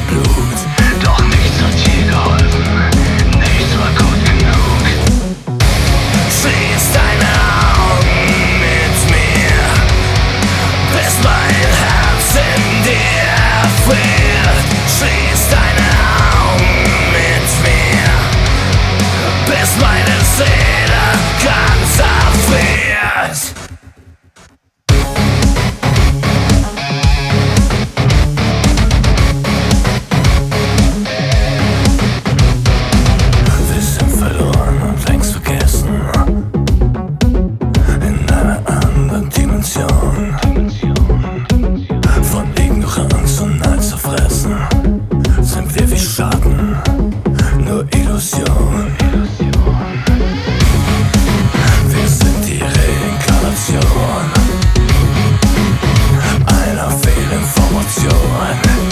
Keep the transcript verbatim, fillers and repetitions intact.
Blut. Doch nichts hat je geholfen, nichts war gut genug. Schließ deine Augen mit mir, bis mein Herz in dir erfriert. Schließ deine Augen mit mir, bis meine Seele ganz erfriert. Wir sind verloren und längst vergessen, in einer anderen Dimension. Von Ignoranz und Neid zerfressen, sind wir wie Schatten, nur Illusion. Wir sind die Reinkarnation einer Fehlinformation.